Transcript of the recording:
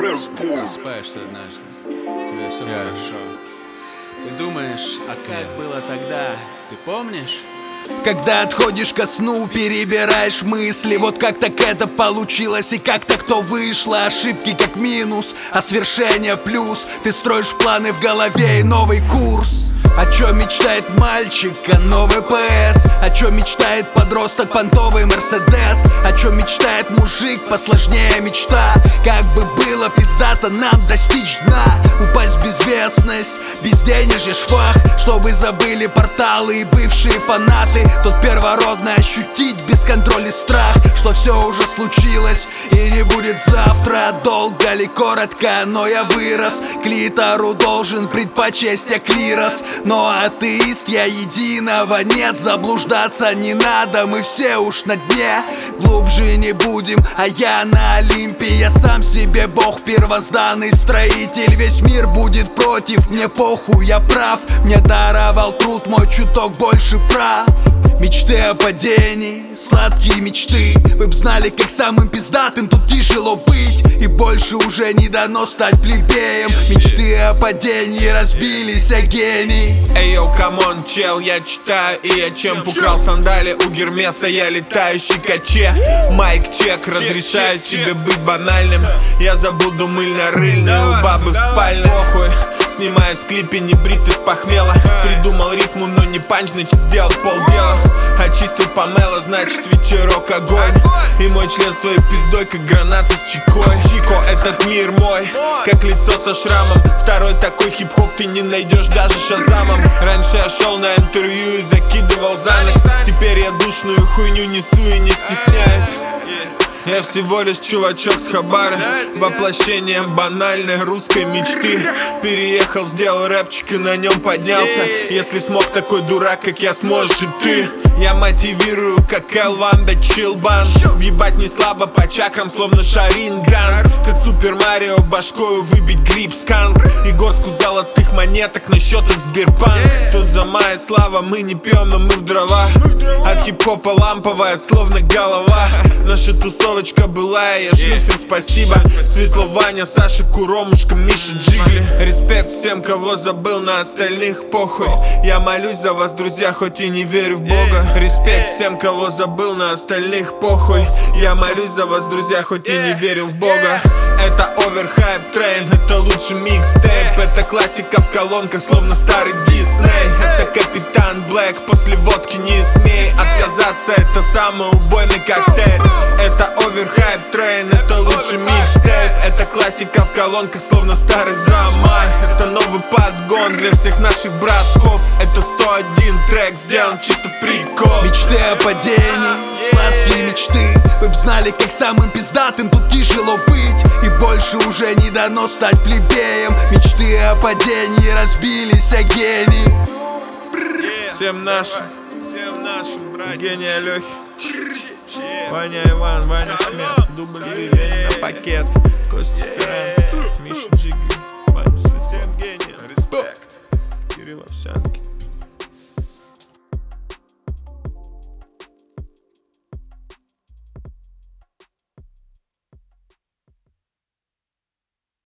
Спаешь ты однажды, у тебя все хорошо. Ты думаешь, а как было тогда, ты помнишь? Когда отходишь ко сну, перебираешь мысли. Вот как так это получилось и как так то вышло. Ошибки как минус, а свершение плюс. Ты строишь планы в голове и новый курс. О чем мечтает мальчик, а новый ПС? О чем мечтает подросток, понтовый Мерседес? О чем мечтает мужик, посложнее мечта? Как бы было пиздато нам достичь дна, упасть в безвестность, безденежье швах, чтобы забыли порталы и бывшие фанаты. Тот первородный ощутить бесконтрольный страх, что все уже случилось и не будет завтра. Долго ли, коротко, но я вырос. Клитору должен предпочесть я клирос. Но атеист я единого нет, заблуждаться не надо, мы все уж на дне. Глубже не будем, а я на Олимпе. Я сам себе бог, первозданный строитель. Весь мир будет против, мне похуй, я прав. Мне даровал труд мой чуток больше прав. Мечты о падении, сладкие мечты. Вы б знали, как самым пиздатым тут тяжело быть. И больше уже не дано стать плебеем. Мечты о падении разбились о гений. Эй, йоу, камон, чел, я читаю и я чемп украл сандали у Гермеса, я летающий каче. Майк чек, разрешаю себе быть банальным. Я забуду мыльно-рыльную у бабы в спальне. Похуй, снимаюсь в клипе, не брит из похмела. Придумал рифму, но не панч, значит сделал полдела. Очистил помело, значит вечерок огонь. И мой член с твоей пиздой, как граната с чекой. Чико, этот мир мой, как лицо со шрамом. Второй такой хип-хоп ты не найдешь даже шазамом. Раньше я шел на интервью и закидывал занос. Теперь я душную хуйню несу и не стесняюсь. Я всего лишь чувачок с Хабара, воплощением банальной русской мечты. Переехал, сделал рэпчик и на нем поднялся. Если смог такой дурак, как я, сможешь и ты. Я мотивирую, как L1 да Чилбан. Въебать не слабо по чакрам, словно Шаринган. Как Супер Марио башкою выбить гриб сканк. И горстку золотых монеток на счетах Сбербанк. Тут за моя слава, мы не пьем, но мы в дрова. От хип-хопа ламповая, словно голова. Наша тусовочка была, я шлю, всем спасибо. Светло, Ваня, Саша, Куромушка, Миша, Джигли. Респект всем, кого забыл, на остальных похуй. Я молюсь за вас, друзья, хоть и не верю в Бога. Респект всем, кого забыл, на остальных похуй. Я молюсь за вас, друзья, хоть и не верил в Бога. Это оверхайп трейн, это лучший микстейп. Это классика в колонках, словно старый Дисней. Это Капитан Блэк, после водки не смей отказаться, это самый убойный коктейль. Это оверхайп трейн, это лучший микстейп. Это классика в колонках, словно старый Замай. Это новый подгон для всех наших братков. Это 101 трек, сделан чисто прикол. Мечты о падении, сладкие мечты. Вы б знали, как самым пиздатым тут тяжело быть. И больше уже не дано стать плебеем. Мечты о падении разбились о гений. Всем нашим, братья. Гения Лехи, Ваня Иван, Ваня Смех, дубль на пакет, Костя Спиранский, Миша Джигли.